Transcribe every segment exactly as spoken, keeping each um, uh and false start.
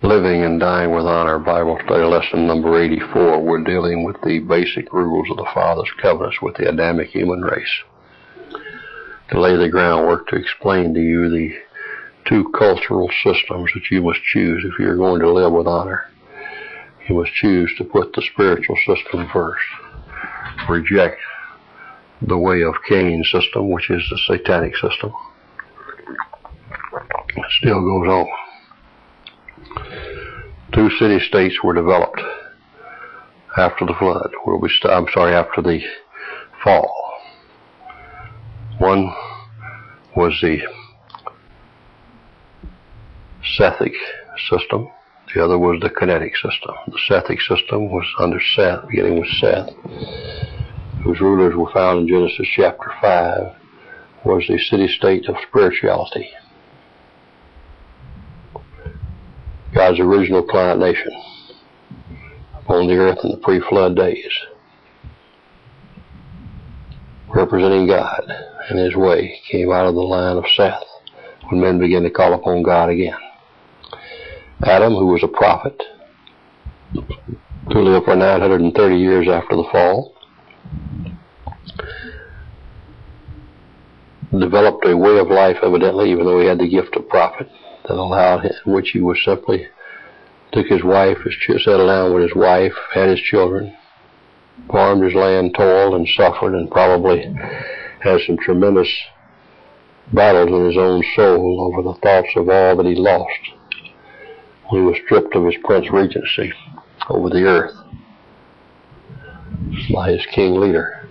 Living and Dying with Honor, Bible Study Lesson number eighty-four. We're dealing with the basic rules of the Father's covenants with the Adamic human race. To lay the groundwork to explain to you the two cultural systems that you must choose if you're going to live with honor. You must choose to put the spiritual system first. Reject the way of Cain's system, which is the satanic system. It still goes on. Two city-states were developed after the flood. Where we st- I'm sorry, after the fall. One was the Sethic system. The other was the Kenetic system. The Sethic system was under Seth, beginning with Seth, whose rulers were found in Genesis chapter five, was the city-state of spirituality. God's original client nation upon the earth in the pre-flood days, representing God and His way, came out of the line of Seth when men began to call upon God again. Adam, who was a prophet, who lived for nine hundred thirty years after the fall, developed a way of life, evidently, even though he had the gift of prophet, that allowed him, in which he was simply took his wife, his, settled down with his wife, had his children, farmed his land, toiled and suffered, and probably had some tremendous battles in his own soul over the thoughts of all that he lost when he was stripped of his prince regency over the earth by his king leader,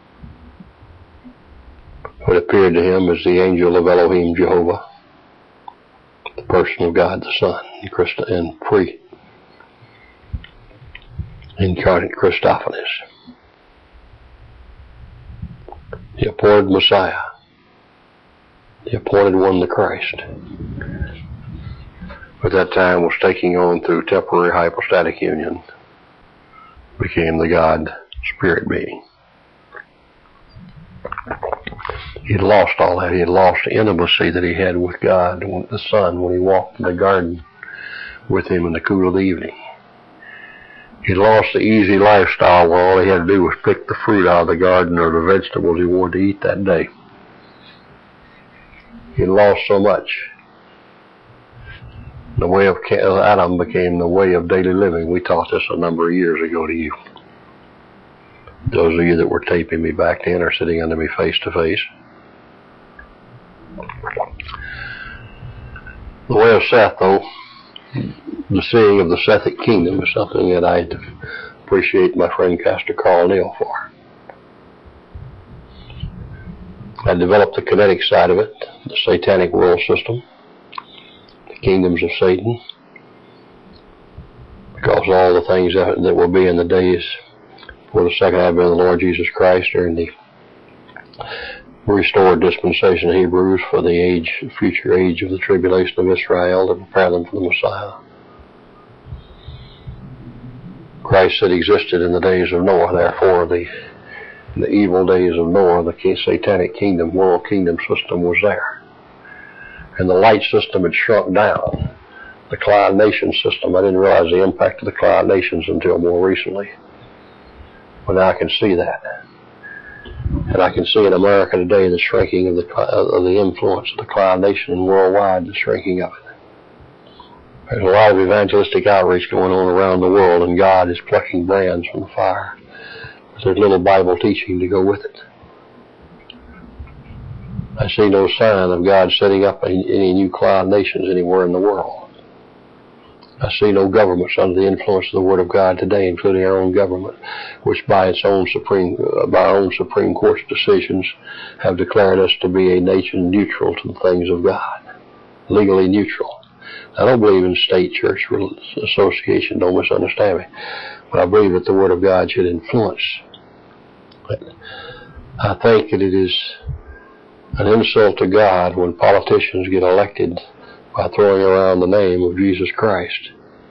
who appeared to him as the angel of Elohim Jehovah, the person of God the Son, and pre-incarnate Christophanies, the appointed Messiah, the appointed one, the Christ, at that time was taking on through temporary hypostatic union, became the God Spirit being. He had lost all that. He had lost the intimacy that he had with God, the Son, when he walked in the garden with him in the cool of the evening. He had lost the easy lifestyle where all he had to do was pick the fruit out of the garden or the vegetables he wanted to eat that day. He had lost so much. The way of Adam became the way of daily living. We taught this a number of years ago to you. Those of you that were taping me back then are sitting under me face to face. The way of Seth, though, the seeing of the Sethic kingdom is something that I appreciate my friend Pastor Carl Neal for. I developed the Kenetic side of it, the satanic world system, the kingdoms of Satan, because all the things that, that will be in the days for the second advent of the Lord Jesus Christ during the restored dispensation of Hebrews for the age, future age of the tribulation of Israel to prepare them for the Messiah. Christ had existed in the days of Noah, therefore the, the evil days of Noah, the satanic kingdom, world kingdom system was there. And the light system had shrunk down. The Cloud Nation system, I didn't realize the impact of the Cloud Nations until more recently. But now I can see that. And I can see in America today the shrinking of the of the influence of the Cloud Nation and worldwide, the shrinking of it. There's a lot of evangelistic outreach going on around the world, and God is plucking brands from the fire. But there's little Bible teaching to go with it. I see no sign of God setting up any new Cloud Nations anywhere in the world. I see no governments under the influence of the Word of God today, including our own government, which by its own Supreme, uh, by our own Supreme Court's decisions have declared us to be a nation neutral to the things of God, legally neutral. I don't believe in state church association, don't misunderstand me, but I believe that the Word of God should influence. But I think that it is an insult to God when politicians get elected by throwing around the name of Jesus Christ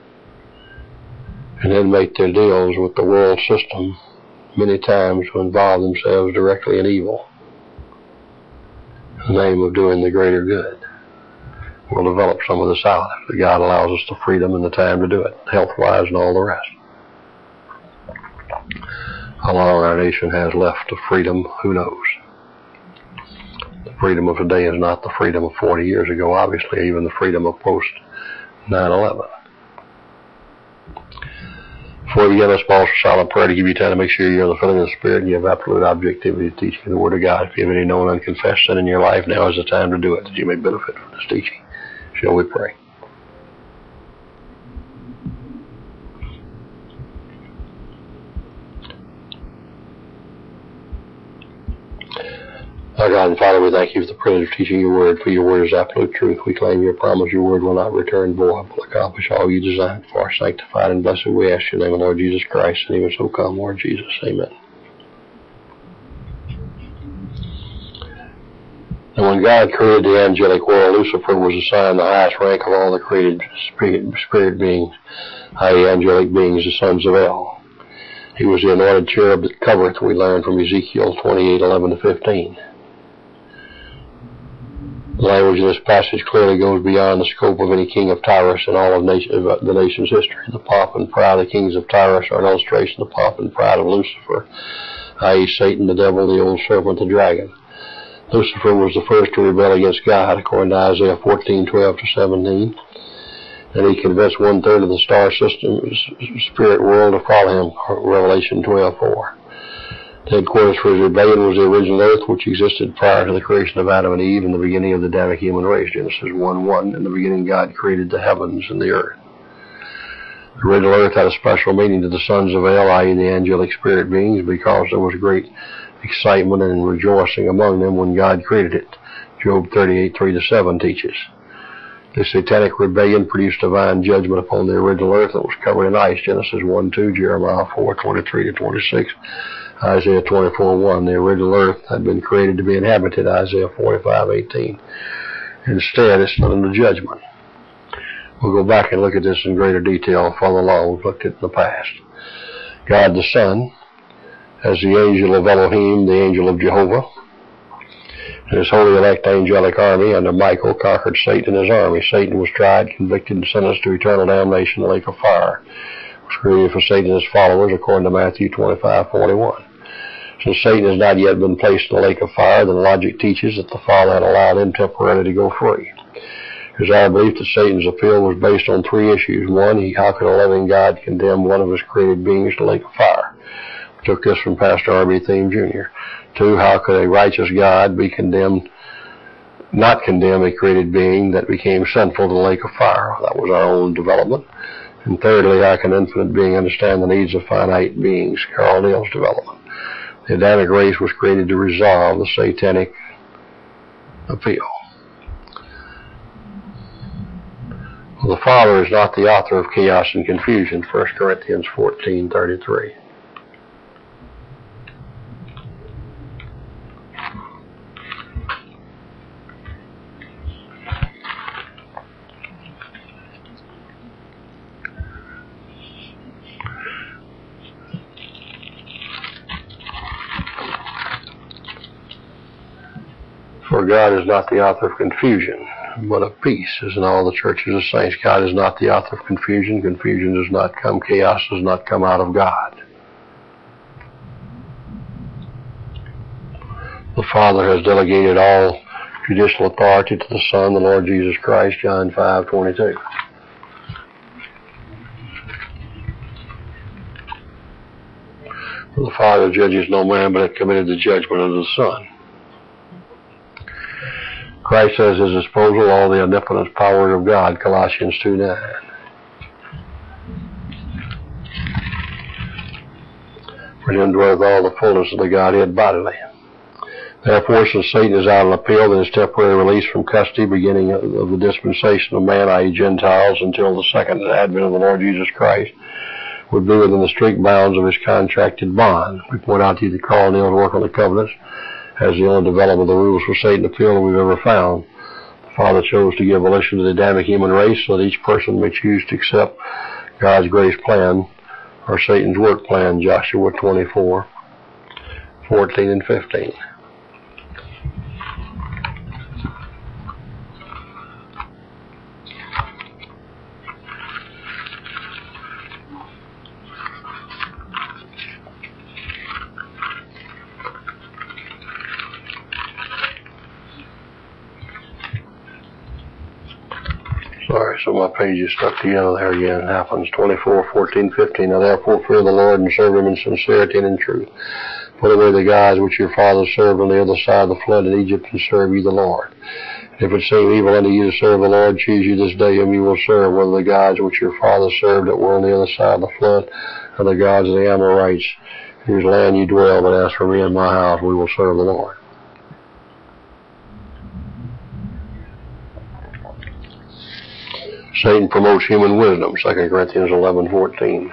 and then make their deals with the world system many times to involve themselves directly in evil in the name of doing the greater good. we'll develop some of this out. If God allows us the freedom and the time to do it, health-wise and all the rest. How long our nation has left of freedom, who knows? The freedom of today is not the freedom of forty years ago, obviously, even the freedom of post nine eleven. Before we begin this small silent prayer, to give you time to make sure you're in the filling of the Spirit and you have absolute objectivity to teaching the Word of God. If you have any known unconfessed sin in your life, now is the time to do it, that you may benefit from this teaching. Shall we pray? Our God and Father, we thank you for the privilege of teaching your word, for your word is absolute truth. We claim your promise, your word will not return void, but will accomplish all you designed for. Sanctified and blessed we ask you in the name of Lord Jesus Christ, and even so come, Lord Jesus. Amen. And when God created the angelic world, Lucifer was assigned the highest rank of all the created spirit, spirit beings, that is, angelic beings, the sons of El. He was the anointed cherub that covereth, we learn from Ezekiel twenty-eight, eleven to fifteen. The language in this passage clearly goes beyond the scope of any king of Tyrus in all of, nation, of the nation's history. The pomp and pride of the kings of Tyrus are an illustration of the pomp and pride of Lucifer, that is, Satan, the devil, the old serpent, the dragon. Lucifer was the first to rebel against God, according to Isaiah fourteen, twelve to seventeen. And he convinced one-third of the star system, spirit world, to follow him, Revelation twelve, four. The headquarters for his rebellion was the original earth, which existed prior to the creation of Adam and Eve and the beginning of the Adamic human race. Genesis one, one. In the beginning God created the heavens and the earth. The original earth had a special meaning to the sons of El, that is, the angelic spirit beings, because there was great excitement and rejoicing among them when God created it. Job thirty-eight, three to seven teaches. The satanic rebellion produced divine judgment upon the original earth that was covered in ice. Genesis one, two, Jeremiah four, twenty-three to twenty-six. Isaiah twenty-four, one. The original earth had been created to be inhabited, Isaiah forty-five, eighteen. Instead, it's put under judgment. We'll go back and look at this in greater detail and follow along. We've looked at it in the past. God the Son, as the angel of Elohim, the angel of Jehovah, and his holy elect angelic army under Michael conquered Satan and his army. Satan was tried, convicted, and sentenced to eternal damnation in the lake of fire. It was created for Satan and his followers, according to Matthew twenty-five, forty-one. Since Satan has not yet been placed in the lake of fire, then logic teaches that the Father had allowed him temporarily to go free. It is our belief that Satan's appeal was based on three issues. One, he, how could a loving God condemn one of his created beings to the lake of fire? We took this from Pastor R B Thiem, Junior Two, how could a righteous God be condemned, not condemn a created being that became sinful to the lake of fire? That was our own development. And thirdly, how can an infinite being understand the needs of finite beings? Carl Neal's development. The Adamic race was created to resolve the satanic appeal. Well, the Father is not the author of chaos and confusion, First Corinthians fourteen, thirty-three. For God is not the author of confusion, but of peace, as in all the churches of saints. God is not the author of confusion. Confusion does not come, chaos does not come out of God. The Father has delegated all judicial authority to the Son, the Lord Jesus Christ, John five, twenty-two. For the Father judges no man, but hath committed the judgment unto the Son. Christ has at his disposal all the omnipotent power of God, Colossians two, nine. For him dwelleth all the fullness of the Godhead bodily. Therefore, since Satan is out on appeal, then his temporary release from custody, beginning of the dispensation of man, that is Gentiles, until the second advent of the Lord Jesus Christ, would be within the strict bounds of his contracted bond. We point out to you that Carl Neal's work on the covenants has the only development of the rules for Satan to appeal that we've ever found. The Father chose to give volition to the Adamic human race so that each person may choose to accept God's grace plan or Satan's work plan, Joshua twenty-four, fourteen and fifteen. my page is stuck together there again. It happens. twenty-four, fourteen, fifteen. Now therefore fear the Lord and serve him in sincerity and in truth. Put away the gods which your fathers served on the other side of the flood in Egypt, and serve ye the Lord. If it seem evil unto you to serve the Lord, choose you this day whom you will serve, whether the gods which your fathers served that were on the other side of the flood, or the gods of the Amorites, whose land you dwell. But as for me and my house, we will serve the Lord. Satan promotes human wisdom, Second Corinthians eleven fourteen.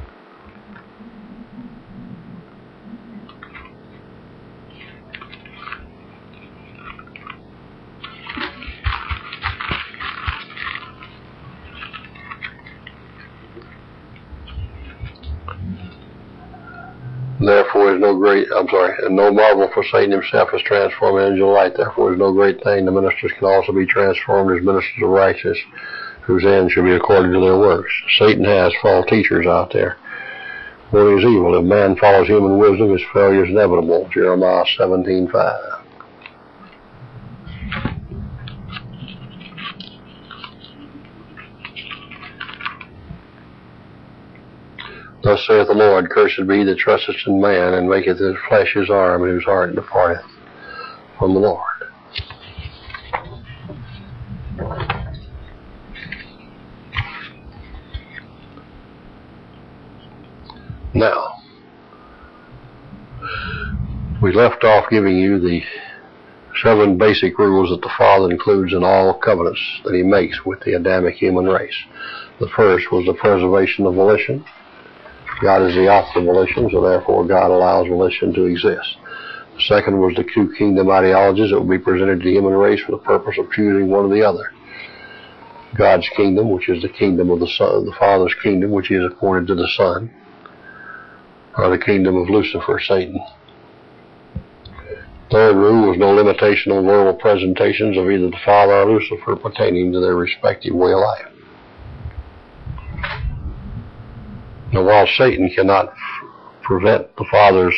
Therefore is no great, I'm sorry, and no marvel, for Satan himself is transformed into angel light. Therefore is no great thing. The ministers can also be transformed as ministers of righteousness, whose end should be according to their works. Satan has false teachers out there. One is evil. If man follows human wisdom, his failure is inevitable. Jeremiah seventeen five. Thus saith the Lord, cursed be he that trusteth in man, and maketh his flesh his arm, and whose heart departeth from the Lord. Now, we left off giving you the seven basic rules that the Father includes in all covenants that he makes with the Adamic human race. The first was the preservation of volition. God is the author of volition, so therefore God allows volition to exist. The second was the two kingdom ideologies that would be presented to the human race for the purpose of choosing one or the other. God's kingdom, which is the kingdom of the Son, the Father's kingdom, which he has appointed to the Son, or the kingdom of Lucifer, Satan. Third rule was no limitation on verbal presentations of either the Father or Lucifer pertaining to their respective way of life. Now, while Satan cannot prevent the Father's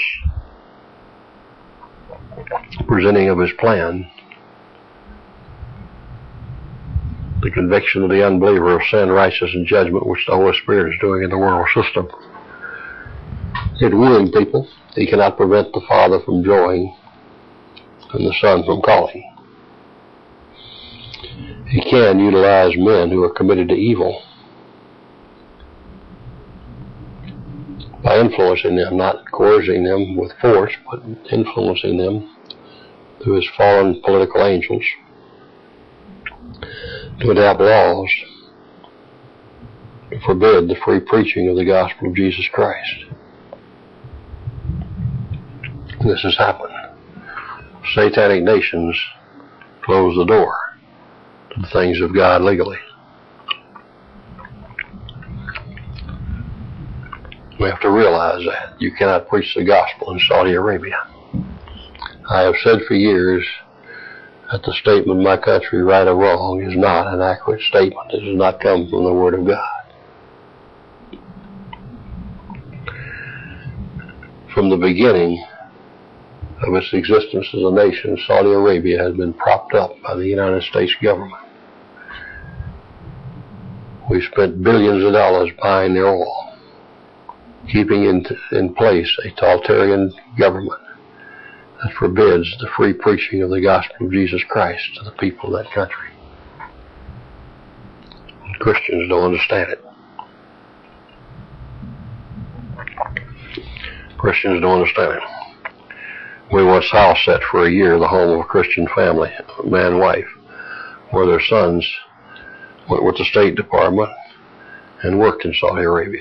presenting of his plan, the conviction of the unbeliever of sin, righteousness, and judgment, which the Holy Spirit is doing in the world system, it wooing people, he cannot prevent the Father from joining and the Son from calling. He can utilize men who are committed to evil by influencing them, not coercing them with force, but influencing them through his fallen political angels to adopt laws to forbid the free preaching of the gospel of Jesus Christ. This has happened. Satanic nations close the door to the things of God legally. We have to realize that. You cannot preach the gospel in Saudi Arabia. I have said for years that the statement, my country, right or wrong, is not an accurate statement. It does not come from the Word of God. From the beginning of its existence as a nation, Saudi Arabia has been propped up by the United States government. We've spent billions of dollars buying their oil, keeping in, in place a totalitarian government that forbids the free preaching of the gospel of Jesus Christ to the people of that country. And Christians don't understand it. Christians don't understand it. We once house sat for a year the home of a Christian family, man and wife, where their sons went with the State Department and worked in Saudi Arabia.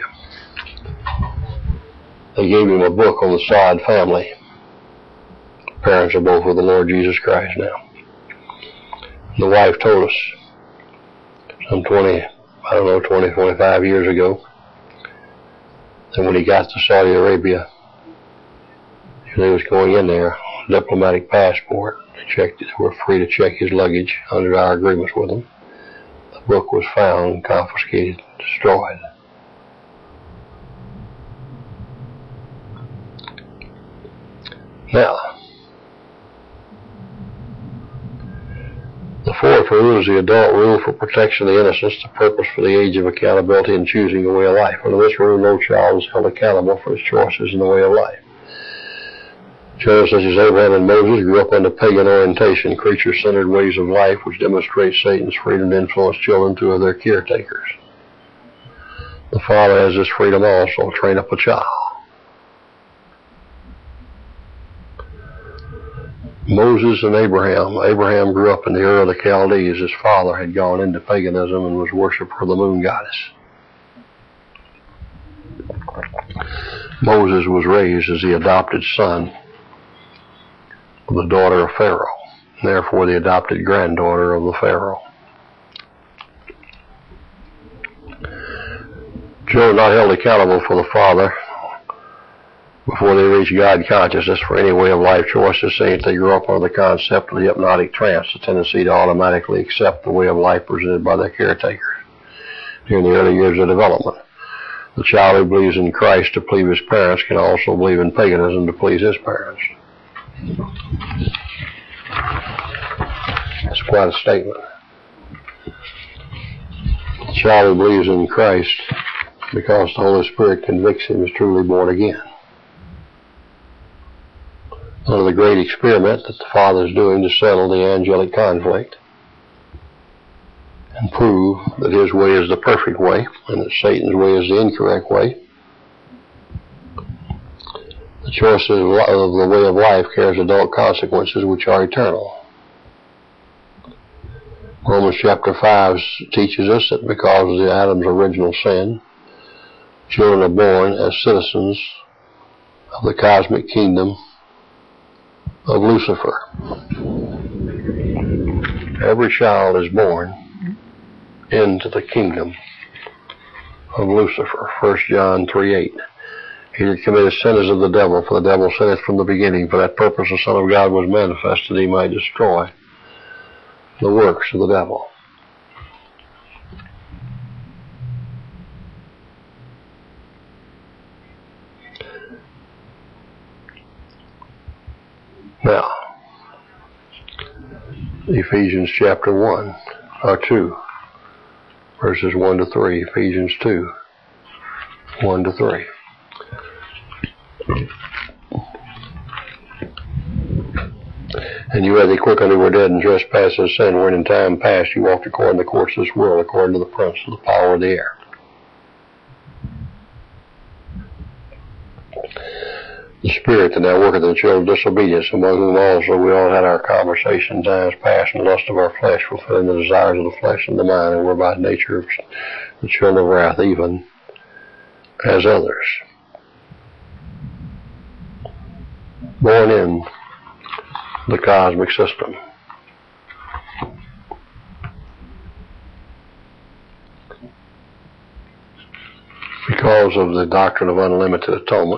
They gave him a book on the Saud family. Parents are both with the Lord Jesus Christ now. The wife told us some twenty, I don't know, twenty, twenty-five years ago, that when he got to Saudi Arabia, he was going in there, diplomatic passport. They checked it. They were free to check his luggage under our agreements with him. The book was found, confiscated, destroyed. Now, the fourth therefore, as the adult rule for protection of the innocents, the purpose for the age of accountability and choosing a way of life. Under this rule, no child is held accountable for his choices in the way of life. Children such as Abraham and Moses grew up under pagan orientation, creature-centered ways of life which demonstrate Satan's freedom to influence children through their caretakers. The father has this freedom also, train up a child. Moses and Abraham. Abraham grew up in the Ur of the Chaldees. His father had gone into paganism and was worshiper of the moon goddess. Moses was raised as the adopted son of the daughter of Pharaoh, therefore the adopted granddaughter of the Pharaoh. Children not held accountable for the father before they reach God consciousness for any way of life choices, saying if they grow up under the concept of the hypnotic trance, the tendency to automatically accept the way of life presented by their caretakers during the early years of development. The child who believes in Christ to please his parents can also believe in paganism to please his parents. That's quite a statement. The child who believes in Christ because the Holy Spirit convicts him is truly born again. Under the great experiment that the Father is doing to settle the angelic conflict and prove that his way is the perfect way and that Satan's way is the incorrect way, the choice of the way of life carries adult consequences which are eternal. Romans chapter five teaches us that because of the Adam's original sin, children are born as citizens of the cosmic kingdom of Lucifer. Every child is born into the kingdom of Lucifer. First John three eight. He that committeth sin is of the devil, for the devil sinneth from the beginning. For that purpose the Son of God was manifested, that he might destroy the works of the devil. Now, Ephesians chapter one, or two, verses one to three. Ephesians two, one to three. And you are the quick unto were dead in trespasses and sin, wherein in time past you walked according to the course of this world, according to the prince of the power of the air. The Spirit that now worketh in the children of disobedience, among whom also we all had our conversation in times past, in the lust of our flesh, fulfilling the desires of the flesh and the mind, and were by nature the children of wrath, even as others. Born in the cosmic system. Because of the doctrine of unlimited atonement,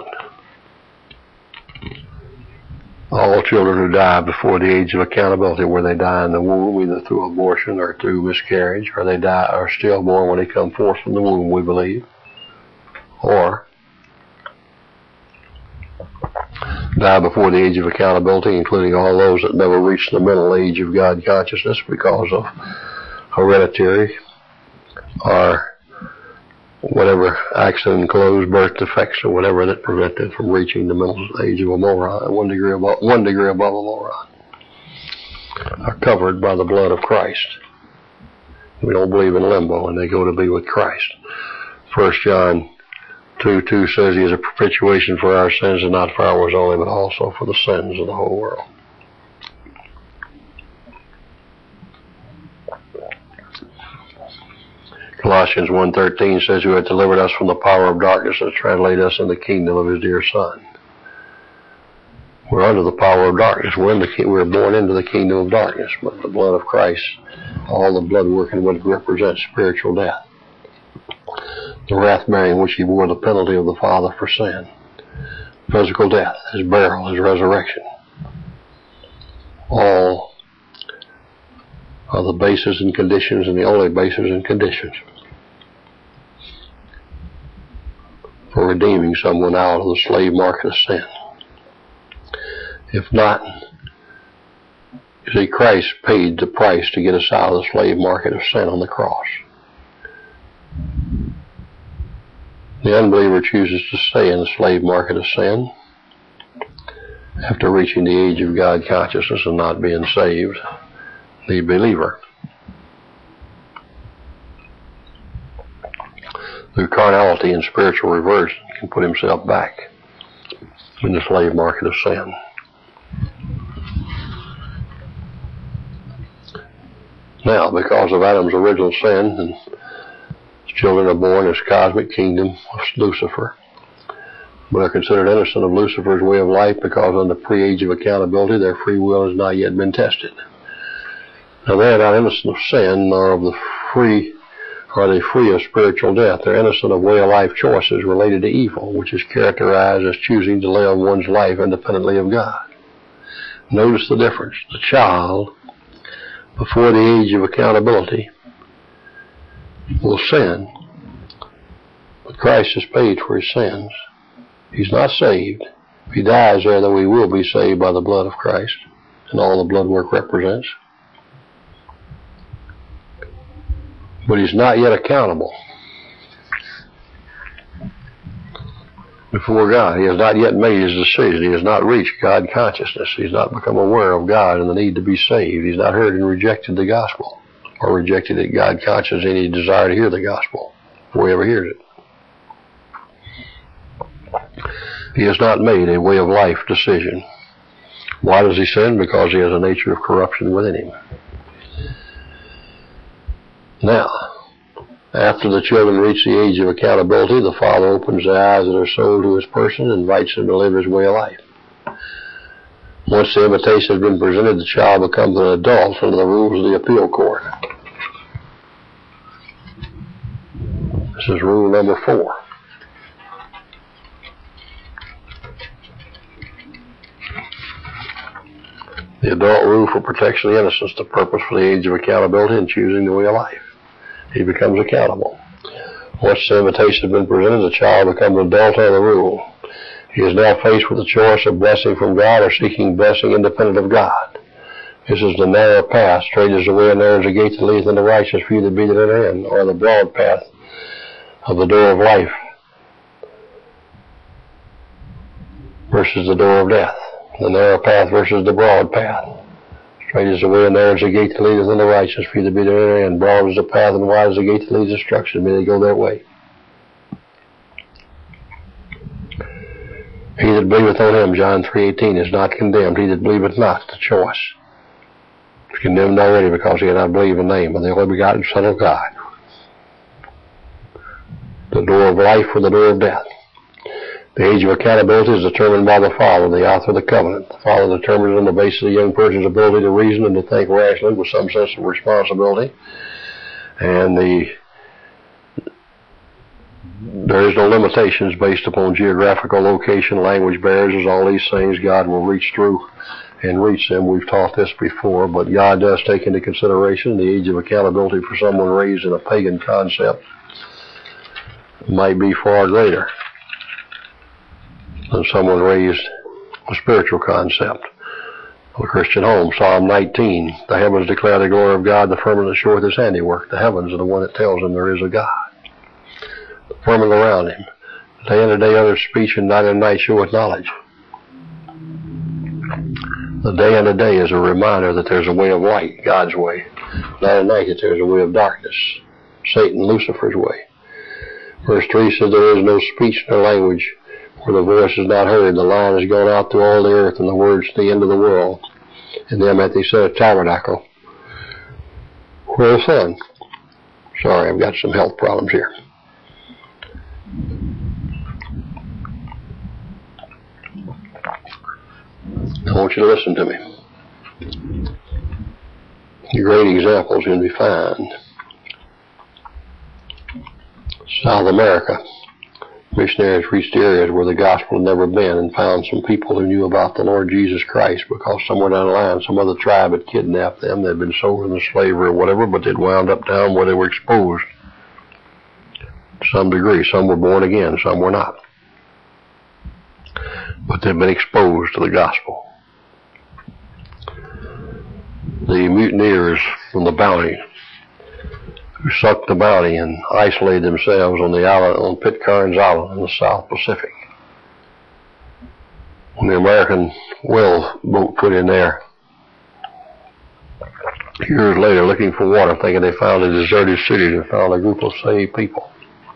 all children who die before the age of accountability, where they die in the womb, either through abortion or through miscarriage, or they die are stillborn when they come forth from the womb, we believe, or die before the age of accountability, including all those that never reached the mental age of God consciousness because of hereditary or whatever accident, closed birth defects, or whatever that prevented from reaching the mental age of a moron, one degree above, one degree above a moron, are covered by the blood of Christ. We don't believe in limbo, and they go to be with Christ. First John two two says he is a propitiation for our sins, and not for ours only, but also for the sins of the whole world. Colossians one thirteen says, who hath delivered us from the power of darkness and translated us in the kingdom of his dear Son. We're under the power of darkness. We're, in the, we're born into the kingdom of darkness, but the blood of Christ, all the blood working would represent spiritual death. The wrath bearing which he bore the penalty of the Father for sin. Physical death, his burial, his resurrection. All are the bases and conditions, and the only bases and conditions for redeeming someone out of the slave market of sin. If not, You see, Christ paid the price to get us out of the slave market of sin on the cross. The unbeliever chooses to stay in the slave market of sin after reaching the age of God consciousness and not being saved. The believer, through carnality and spiritual reversion, can put himself back in the slave market of sin. Now, because of Adam's original sin, and his children are born as cosmic kingdom of Lucifer, but are considered innocent of Lucifer's way of life because on the pre-age of accountability their free will has not yet been tested. Now, they are not innocent of sin, nor of the free, are they free of spiritual death. They're innocent of way of life choices related to evil, which is characterized as choosing to live one's life independently of God. Notice the difference. The child, before the age of accountability, will sin, but Christ has paid for his sins. He's not saved. If he dies there, then we will be saved by the blood of Christ and all the blood work represents. But he's not yet accountable before God. He has not yet made his decision. He has not reached God consciousness. He's not become aware of God and the need to be saved. He's not heard and rejected the gospel, or rejected it God conscious any desire to hear the gospel before he ever hears it. He has not made a way of life decision. Why does he sin? Because he has a nature of corruption within him. Now, after the children reach the age of accountability, the father opens the eyes of their soul to his person and invites them to live his way of life. Once the invitation has been presented, the child becomes an adult under the rules of the appeal court. This is rule number four. The adult rule for protection of the innocence, the purpose for the age of accountability and choosing the way of life. He becomes accountable. Once the invitation has been presented, the child becomes an adult under the rule. He is now faced with the choice of blessing from God or seeking blessing independent of God. This is the narrow path, straight is the way and narrow is the gate that leadeth unto righteousness, few that be that enter in, or the broad path of the door of life versus the door of death. The narrow path versus the broad path. Straight is the way and narrow is the gate that leadeth unto righteousness, few that be that enter in. Broad is the path and wide is the gate that leads to destruction. May they go that way. He that believeth on him, John three eighteen, is not condemned. He that believeth not, the choice, is condemned already because he had not believed in the name of the only begotten Son of God. The door of life or the door of death. The age of accountability is determined by the Father, the author of the covenant. The Father determines it on the basis of the young person's ability to reason and to think rationally with some sense of responsibility. And the there is no limitations based upon geographical location, language barriers, all these things. God will reach through and reach them. We've taught this before, but God does take into consideration the age of accountability for someone raised in a pagan concept might be far greater than someone raised a spiritual concept of a Christian home. Psalm nineteen, the heavens declare the glory of God, the firmament showeth his handiwork. The heavens are the one that tells them there is a God. The firmament around him. Day unto day other speech, and night unto night showeth knowledge. The day unto day is a reminder that there's a way of light, God's way. Night unto night that there's a way of darkness, Satan, Lucifer's way. Verse three says there is no speech nor language where the voice is not heard. The line has gone out through all the earth, and the words to the end of the world. And them hath he set a tabernacle. Where the sun? Sorry, I've got some health problems here. I want you to listen to me. Great examples can be found. South America. Missionaries reached areas where the gospel had never been and found some people who knew about the Lord Jesus Christ because somewhere down the line some other tribe had kidnapped them. They'd been sold into slavery or whatever, but they'd wound up down where they were exposed to some degree. Some were born again, some were not. But they'd been exposed to the gospel. the mutineers from the Bounty, who sucked the Bounty and isolated themselves on the island, on Pitcairn's Island in the South Pacific. When the American well boat put in there, years later, looking for water, thinking they found a deserted city, they found a group of saved people.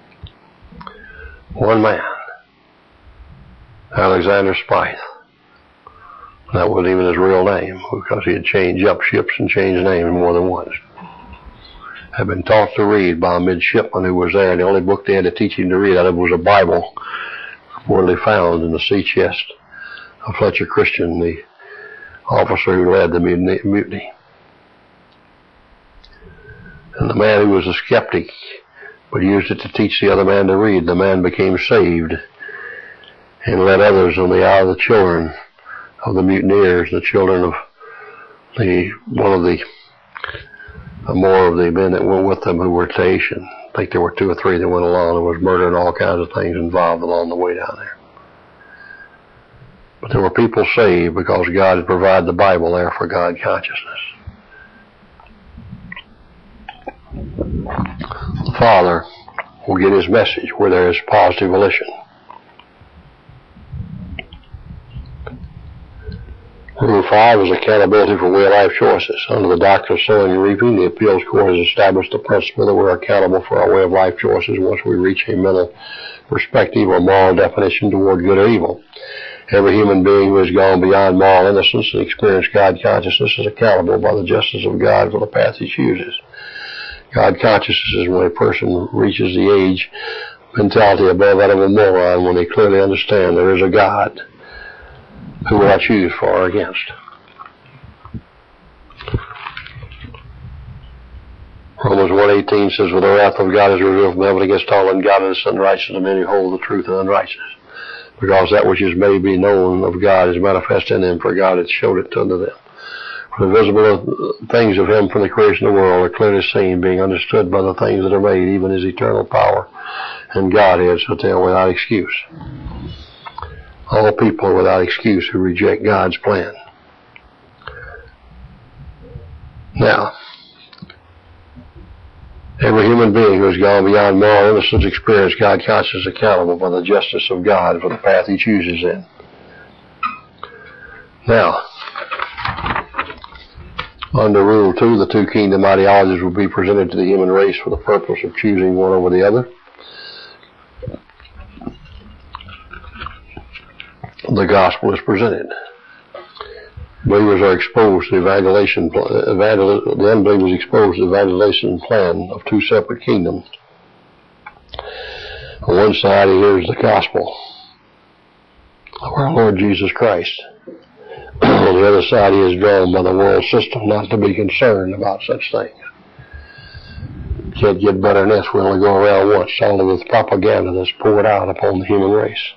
One man, Alexander Spithe. That wasn't even his real name, because he had changed up ships and changed names more than once. Had been taught to read by a midshipman who was there, and the only book they had to teach him to read out of was a Bible, reportedly found in the sea chest of Fletcher Christian, the officer who led the mutiny. And the man who was a skeptic, but used it to teach the other man to read, the man became saved and led others on the Isle of the Children of the mutineers, the children of the one of the uh, more of the men that went with them who were Tahitian. I think there were two or three that went along. There was murder and all kinds of things involved along the way down there. But there were people saved because God had provided the Bible there for God consciousness. The Father will get his message where there is positive volition. Rule five is accountability for way of life choices. Under the doctrine of sowing and reaping, the appeals court has established the principle that we're accountable for our way of life choices once we reach a mental perspective or moral definition toward good or evil. Every human being who has gone beyond moral innocence and experienced God consciousness is accountable by the justice of God for the path he chooses. God consciousness is when a person reaches the age mentality above that of a moron, when they clearly understand there is a God. Who will I choose for or against? Romans one eighteen says, "For the wrath of God is revealed from heaven against all ungodliness and unrighteousness of men who hold the truth and unrighteousness. Because that which is made be known of God is manifest in them, for God hath showed it unto them. For the visible things of him from the creation of the world are clearly seen, being understood by the things that are made, even his eternal power and Godhead, so they are without excuse." All people are without excuse who reject God's plan. Now, every human being who has gone beyond moral innocence experienced God consciousness accountable by the justice of God for the path he chooses in. Now, under Rule two, the two kingdom ideologies will be presented to the human race for the purpose of choosing one over the other. The gospel is presented. Believers are exposed to the evangelization, evangel, the unbelievers exposed to the evangelization plan of two separate kingdoms. On one side, he hears the gospel of our Lord Jesus Christ. On the other side, he is drawn by the world system not to be concerned about such things. Can't get better than this. We only go around once, all of this propaganda that's poured out upon the human race.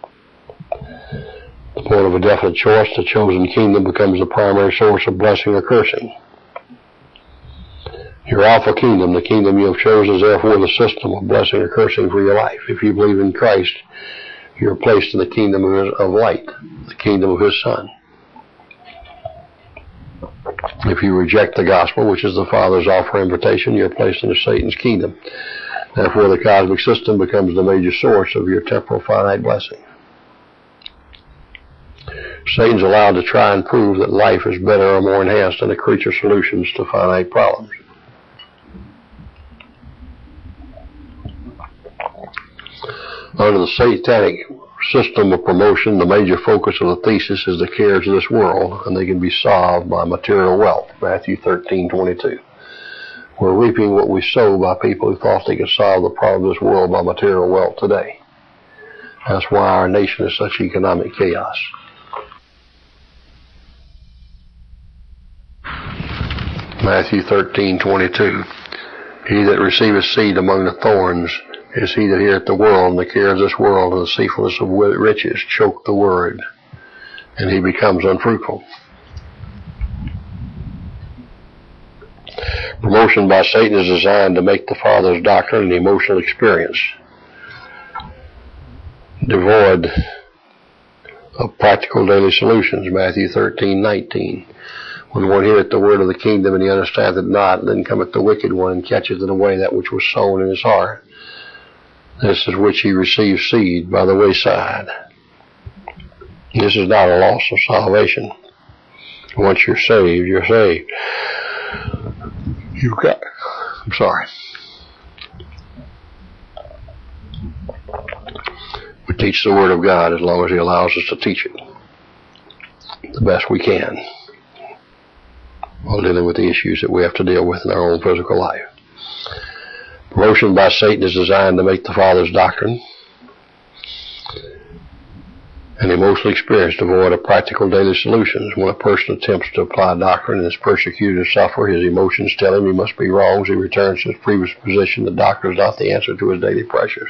The point of a definite choice, the chosen kingdom becomes the primary source of blessing or cursing. Your alpha kingdom, the kingdom you have chosen, is therefore the system of blessing or cursing for your life. If you believe in Christ, you are placed in the kingdom of, his, of light, the kingdom of his Son. If you reject the gospel, which is the Father's offer invitation, you are placed into Satan's kingdom. Therefore, the cosmic system becomes the major source of your temporal finite blessing. Satan's allowed to try and prove that life is better or more enhanced than the creature's solutions to finite problems. Under the satanic system of promotion, the major focus of the thesis is the cares of this world, and they can be solved by material wealth. Matthew thirteen twenty-two. We're reaping what we sow by people who thought they could solve the problem of this world by material wealth today. That's why our nation is such economic chaos. Matthew thirteen twenty-two. He that receiveth seed among the thorns is he that heareth the world, and the cares of this world and the deceitfulness of riches choke the word, and he becomes unfruitful. Promotion by Satan is designed to make the Father's doctrine an emotional experience, devoid of practical daily solutions. Matthew thirteen nineteen. When one heareth the word of the kingdom, and he understandeth it not, then cometh the wicked one, and catcheth it away that which was sown in his heart. This is which he received seed by the wayside. This is not a loss of salvation. Once you're saved, you're saved. You've got, I'm sorry. We teach the Word of God as long as He allows us to teach it the best we can while dealing with the issues that we have to deal with in our own physical life. Promotion by Satan is designed to make the Father's doctrine and emotional experience devoid of practical daily solutions. When a person attempts to apply doctrine and is persecuted or suffer, his emotions tell him he must be wrong. As he returns to his previous position, the doctrine is not the answer to his daily pressures.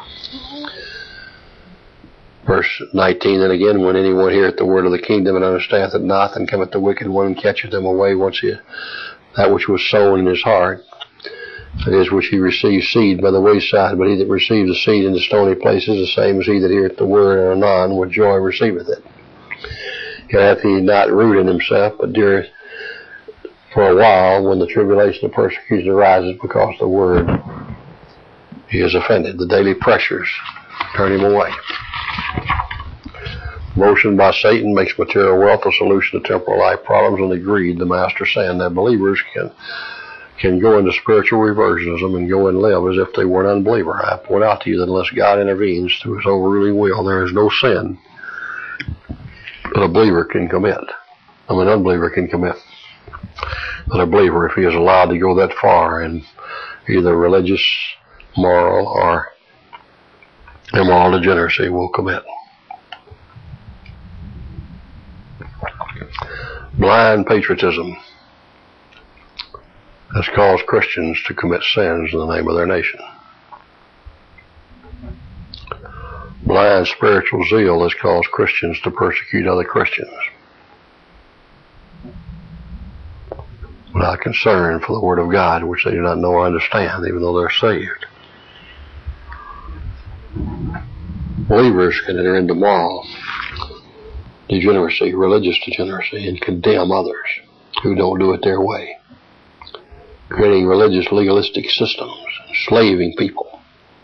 Verse nineteen, and again, when anyone heareth the word of the kingdom and understandeth it not, then cometh the wicked one and catcheth them away once he, that which was sown in his heart. That is, which he receives seed by the wayside. But he that receives the seed in the stony places, the same as he that heareth the word, and anon with joy receiveth it. Yet hath he not root in himself, but dureth for a while. When the tribulation of persecution arises because the word, he is offended. The daily pressures turn him away. Motion by Satan makes material wealth a solution to temporal life problems, and the greed, the master saying that believers can can go into spiritual reversionism and go and live as if they were an unbeliever. I point out to you that unless God intervenes through His overruling will, there is no sin that a believer can commit. I mean, an unbeliever can commit. That a believer, if he is allowed to go that far in either religious, moral, or immoral degeneracy, will commit. Blind patriotism has caused Christians to commit sins in the name of their nation. Blind spiritual zeal has caused Christians to persecute other Christians without concern for the Word of God, which they do not know or understand, even though they're saved. Believers can enter into moral degeneracy, religious degeneracy, and condemn others who don't do it their way, creating religious legalistic systems, enslaving people.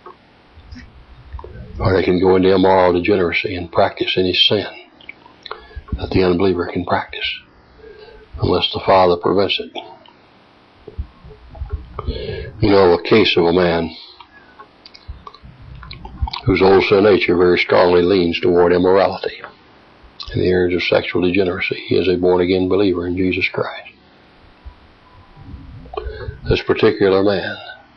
Or they can go into immoral degeneracy and practice any sin that the unbeliever can practice, unless the Father prevents it. You know, a case of a man whose old sin nature very strongly leans toward immorality. In the areas of sexual degeneracy, he is a born-again believer in Jesus Christ. This particular man,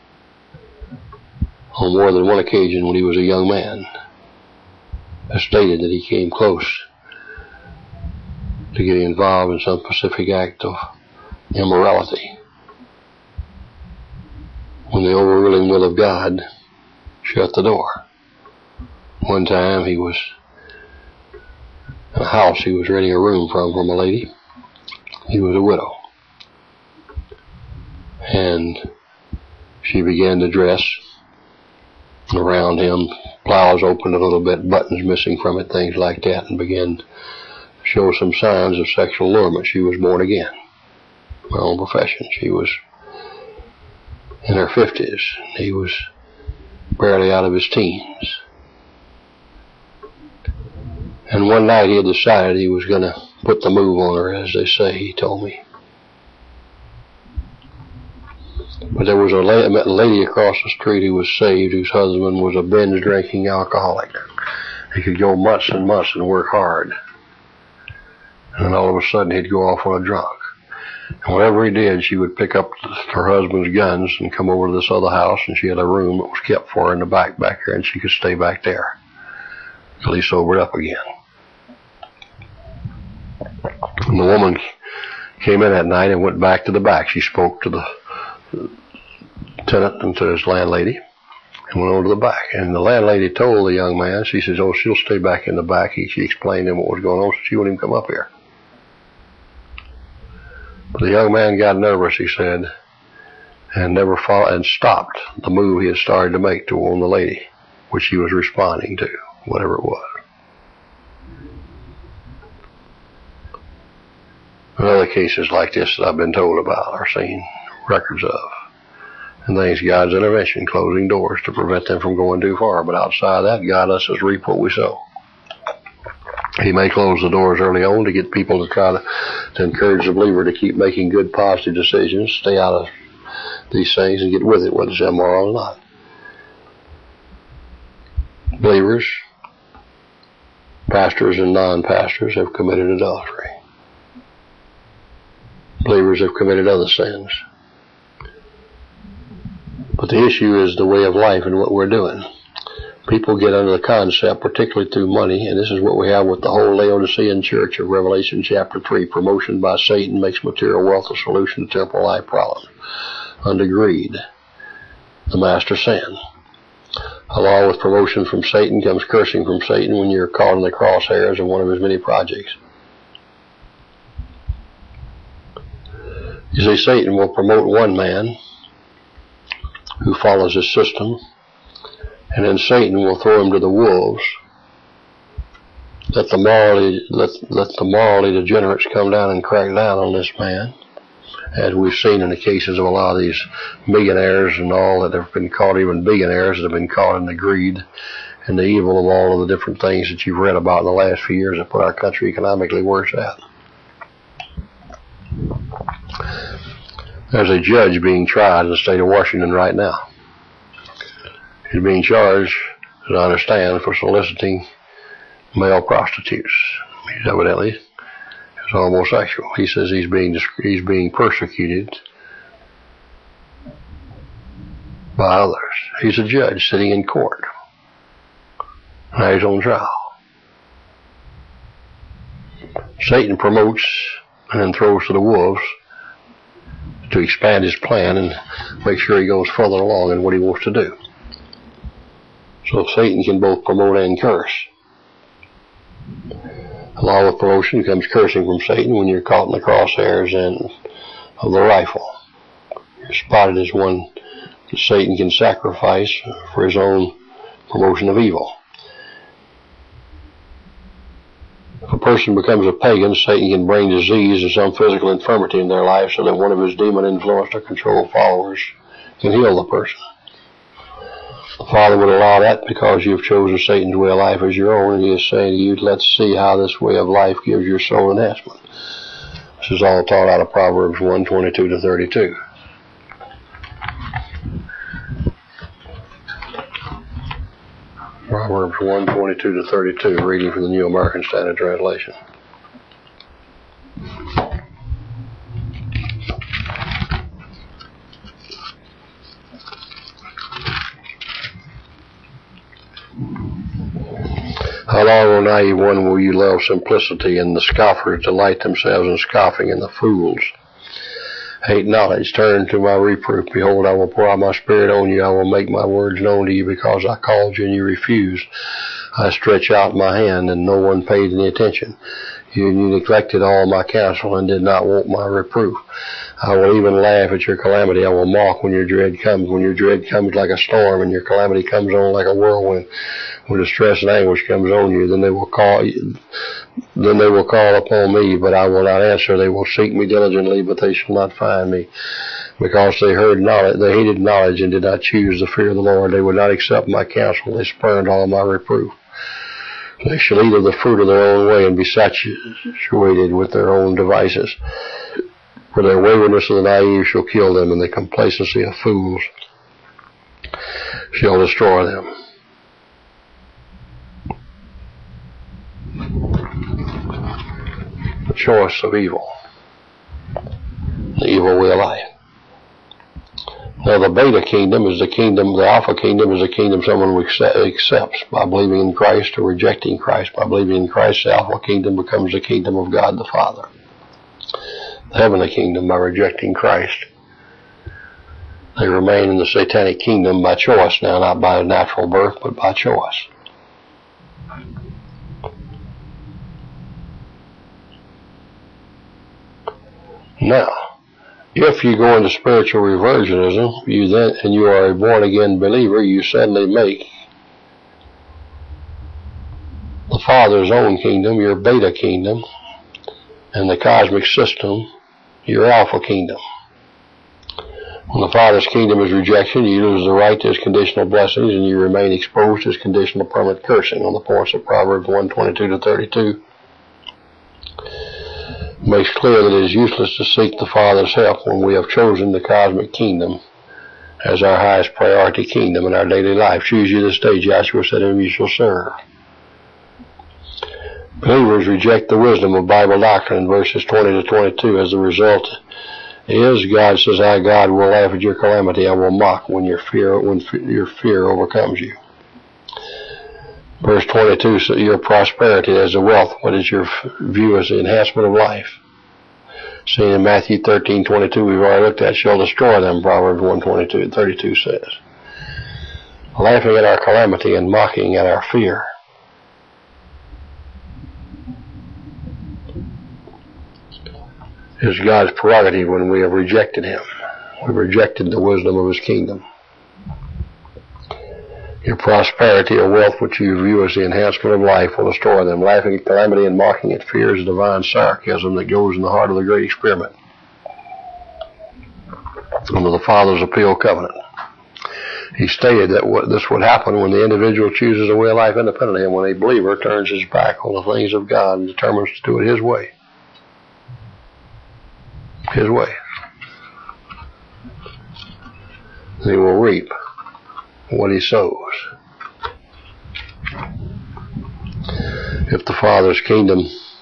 on more than one occasion when he was a young man, has stated that he came close to getting involved in some specific act of immorality when the overruling will of God shut the door. One time he was in a house he was renting a room from from a lady. He was a widow. And she began to dress around him, blouse open a little bit, buttons missing from it, things like that, and began to show some signs of sexual allurement. She was born again. Her own profession. She was in her fifties. He was barely out of his teens. And one night he had decided he was going to put the move on her, as they say, he told me. But there was a lady, I met a lady across the street who was saved, whose husband was a binge-drinking alcoholic. He could go months and months and work hard. And then all of a sudden he'd go off on a drunk. And whatever he did, she would pick up her husband's guns and come over to this other house, and she had a room that was kept for her in the back back here, and she could stay back there till he sobered up again. And the woman came in that night and went back to the back. She spoke to the tenant and to his landlady and went over to the back. And the landlady told the young man, she says, oh, she'll stay back in the back. He, she explained to him what was going on, so she wouldn't even come up here. But the young man got nervous, he said, and never followed, and stopped the move he had started to make to warn the lady, which he was responding to, whatever it was. Another cases like this that I've been told about or seen records of. And things, God's intervention, closing doors to prevent them from going too far. But outside of that, God lets us reap what we sow. He may close the doors early on to get people to try to, to encourage the believer to keep making good, positive decisions, stay out of these things and get with it, whether it's immoral or not. Believers, pastors and non-pastors have committed adultery. Believers have committed other sins. But the issue is the way of life and what we're doing. People get under the concept, particularly through money, and this is what we have with the whole Laodicean church of Revelation chapter three. Promotion by Satan makes material wealth a solution to temporal life problems. Under greed, the master sin. Along with promotion from Satan comes cursing from Satan when you're caught in the crosshairs of one of his many projects. You see, Satan will promote one man who follows his system, and then Satan will throw him to the wolves. Let the morally, let, let the morally degenerates come down and crack down on this man, as we've seen in the cases of a lot of these millionaires and all that have been caught, even billionaires that have been caught in the greed and the evil of all of the different things that you've read about in the last few years that put our country economically worse at. There's a judge being tried in the state of Washington right now. He's being charged, as I understand, for soliciting male prostitutes. He's evidently is homosexual. He says he's being he's being persecuted by others. He's a judge sitting in court. Now he's on trial. Satan promotes and then throws to the wolves to expand his plan and make sure he goes further along in what he wants to do. So Satan can both promote and curse. Along with promotion comes cursing from Satan when you're caught in the crosshairs and of the rifle. You're spotted as one that Satan can sacrifice for his own promotion of evil. If a person becomes a pagan, Satan can bring disease and some physical infirmity in their life so that one of his demon-influenced or controlled followers can heal the person. The Father would allow that because you've chosen Satan's way of life as your own, and he is saying to you, let's see how this way of life gives your soul enhancement. This is all taught out of Proverbs one, twenty-two to thirty-two. Proverbs one, twenty-two to thirty-two, reading from the New American Standard Translation. How long, O naive one, will you love simplicity, and the scoffers delight themselves in scoffing, and the fools hate knowledge? Turn to my reproof. Behold, I will pour out my spirit on you. I will make my words known to you, because I called you and you refused. I stretched out my hand and no one paid any attention. You, you neglected all my counsel and did not want my reproof. I will even laugh at your calamity. I will mock when your dread comes. When your dread comes like a storm and your calamity comes on like a whirlwind, when distress and anguish comes on you, then they will call you, then they will call upon me, but I will not answer. They will seek me diligently, but they shall not find me. Because they heard knowledge, they hated knowledge and did not choose the fear of the Lord. They would not accept my counsel. They spurned all my reproof. They shall eat of the fruit of their own way and be saturated with their own devices. For their waywardness of the naive shall kill them, and the complacency of fools shall destroy them. The choice of evil. The evil way of life. Now the beta kingdom is the kingdom, the alpha kingdom is the kingdom someone accepts by believing in Christ or rejecting Christ. By believing in Christ, the alpha kingdom becomes the kingdom of God the Father. The heavenly kingdom, by rejecting Christ, they remain in the satanic kingdom by choice now, not by natural birth, but by choice. Now, if you go into spiritual reversionism, you then, and you are a born-again believer, you suddenly make the Father's own kingdom your beta kingdom, and the cosmic system your alpha kingdom. When the Father's kingdom is rejection, you lose the right to his conditional blessings, and you remain exposed to his conditional permanent cursing. On the points of Proverbs one twenty-two to thirty-two, makes clear that it is useless to seek the Father's help when we have chosen the cosmic kingdom as our highest priority kingdom in our daily life. Choose you this day, Joshua said, whom you shall serve. Believers reject the wisdom of Bible doctrine in verses twenty to twenty-two. As a result is, God says, I, God, will laugh at your calamity. I will mock when your fear, when your fear overcomes you. Verse twenty-two, so your prosperity as a wealth. What is your view as the enhancement of life? Seen in Matthew thirteen twenty-two, we've already looked at, shall destroy them, Proverbs one twenty-two and thirty-two says. Laughing at our calamity and mocking at our fear. Is God's prerogative when we have rejected him. We've rejected the wisdom of his kingdom. Your prosperity or wealth, which you view as the enhancement of life, will destroy them. Laughing at calamity and mocking at fear is divine sarcasm that goes in the heart of the great experiment under the Father's appeal covenant. He stated that what, this would happen when the individual chooses a way of life independent of him, when a believer turns his back on the things of God and determines to do it his way. His way. And he will reap what he sows. If the Father's kingdom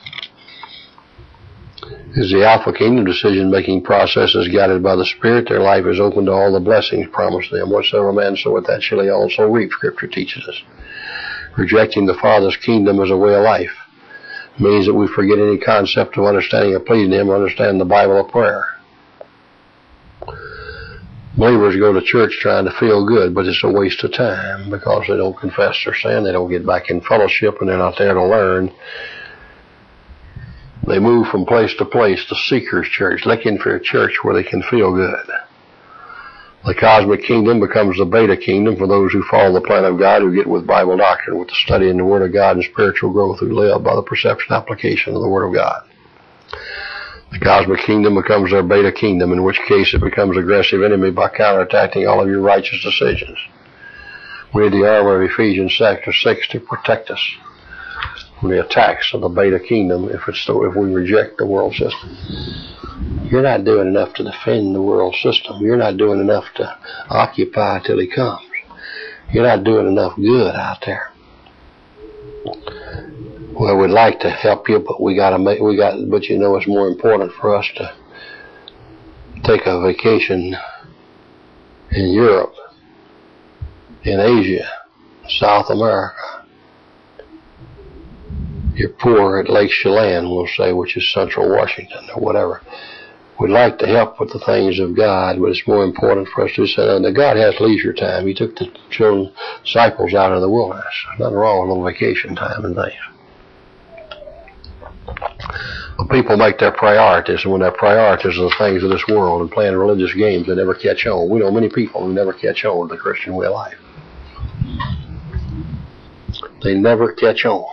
is the Alpha kingdom, decision-making process is guided by the Spirit, their life is open to all the blessings promised them. Whatsoever man soweth, that shall he also reap, Scripture teaches us. Rejecting the Father's kingdom as a way of life means that we forget any concept of understanding or pleasing him, or understand the Bible or prayer. Believers go to church trying to feel good, but it's a waste of time because they don't confess their sin, they don't get back in fellowship, and they're not there to learn. They move from place to place to seekers' church, looking for a church where they can feel good. The cosmic kingdom becomes the beta kingdom for those who follow the plan of God, who get with Bible doctrine, with the study in the Word of God and spiritual growth, who live by the perception and application of the Word of God. The cosmic kingdom becomes their beta kingdom, in which case it becomes aggressive enemy by counterattacking all of your righteous decisions. We need the armor of Ephesians chapter six to protect us from the attacks of the beta kingdom if it's so, if we reject the world system. You're not doing enough to defend the world system. You're not doing enough to occupy till he comes. You're not doing enough good out there. Well, we'd like to help you, but we gotta make, we got, but you know, it's more important for us to take a vacation in Europe, in Asia, South America. You're poor at Lake Chelan, we'll say, which is Central Washington or whatever. We'd like to help with the things of God, but it's more important for us to say that God has leisure time. He took the children, disciples out of the wilderness. There's nothing wrong with a little vacation time and things. But people make their priorities, and when their priorities are the things of this world and playing religious games, they never catch on. We know many people who never catch on to the Christian way of life. They never catch on.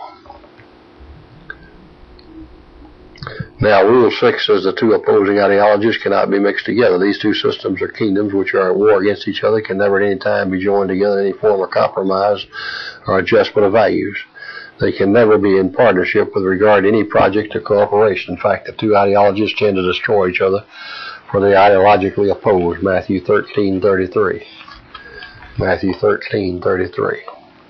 Now, Rule six says the two opposing ideologies cannot be mixed together. These two systems or kingdoms, which are at war against each other, can never at any time be joined together in any form of compromise or adjustment of values. They can never be in partnership with regard to any project or cooperation. In fact, the two ideologies tend to destroy each other, for they ideologically oppose. Matthew thirteen thirty-three. Matthew thirteen thirty-three.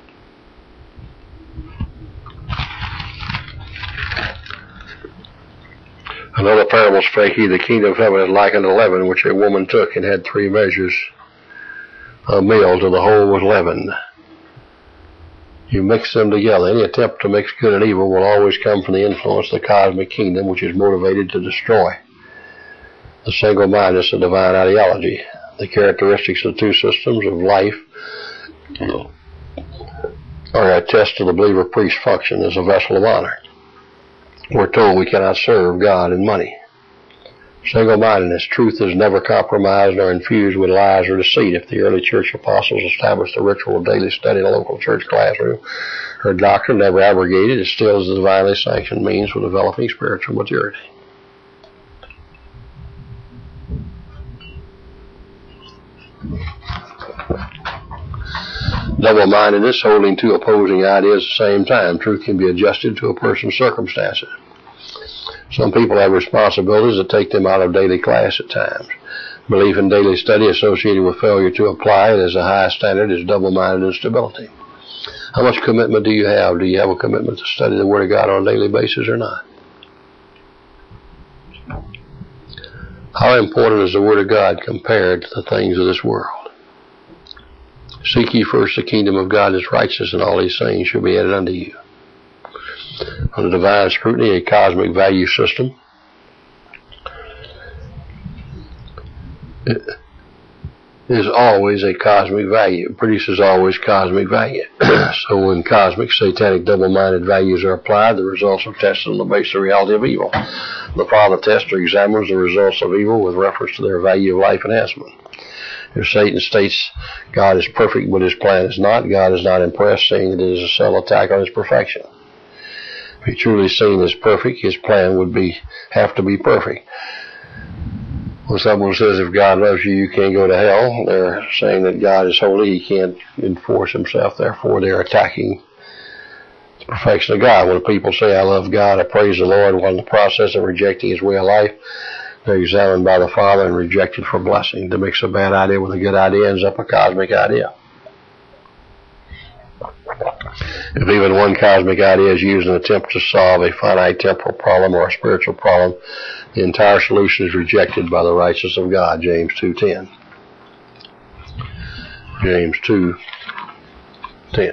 Another parable spake he, the kingdom of heaven is like unto leaven, which a woman took and had three measures of meal till the whole was leavened. You mix them together. Any attempt to mix good and evil will always come from the influence of the cosmic kingdom, which is motivated to destroy the single-mindedness of divine ideology. The characteristics of the two systems of life are a test to the believer priest's function as a vessel of honor. We're told we cannot serve God and money. Single-mindedness. Truth is never compromised nor infused with lies or deceit. If the early church apostles established the ritual of daily study in a local church classroom, her doctrine never abrogated, it still is a divinely sanctioned means for developing spiritual maturity. double-mindedness, holding two opposing ideas at the same time. Truth can be adjusted to a person's circumstances. Some people have responsibilities that take them out of daily class at times. Belief in daily study associated with failure to apply it as a high standard is double-minded instability. How much commitment do you have? Do you have a commitment to study the Word of God on a daily basis or not? How important is the Word of God compared to the things of this world? Seek ye first the kingdom of God and His righteousness, and all these things shall be added unto you. Under divine scrutiny, a cosmic value system is always a cosmic value. It produces always cosmic value. So when cosmic, satanic, double-minded values are applied, the results are tested on the basis of the reality of evil. The Father tests or examines the results of evil with reference to their value of life enhancement. If Satan states God is perfect but his plan is not, God is not impressed, saying that it is a subtle attack on his perfection. If he truly seen as perfect, his plan would be have to be perfect. When someone says if God loves you, you can't go to hell, they're saying that God is holy, he can't enforce himself, therefore they're attacking the perfection of God. When people say, I love God, I praise the Lord, while in the process of rejecting his way of life, they're examined by the Father and rejected for blessing. To mix a bad idea with a good idea ends up a cosmic idea. If even one cosmic idea is used in an attempt to solve a finite temporal problem or a spiritual problem, the entire solution is rejected by the righteousness of God. James two ten. James two ten.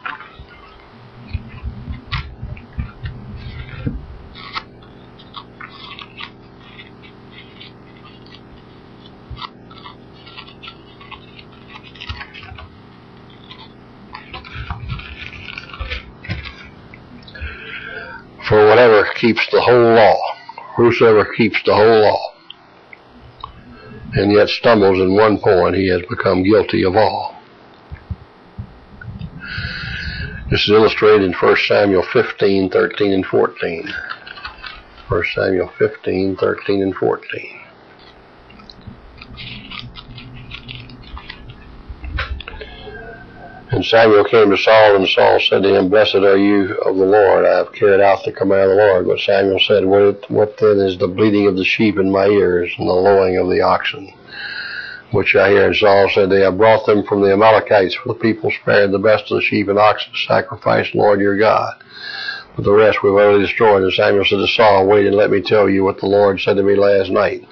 For whatever keeps the whole law, whosoever keeps the whole law, and yet stumbles in one point, he has become guilty of all. This is illustrated in First Samuel fifteen, thirteen, and fourteen. First Samuel fifteen, thirteen, and fourteen. And Samuel came to Saul, and Saul said to him, Blessed are you of the Lord, I have carried out the command of the Lord. But Samuel said, What, what then is the bleating of the sheep in my ears, and the lowing of the oxen, which I hear? And Saul said, They have brought them from the Amalekites, for the people spared the best of the sheep and oxen to sacrifice the Lord your God. But the rest we've utterly destroyed. And Samuel said to Saul, Wait and let me tell you what the Lord said to me last night.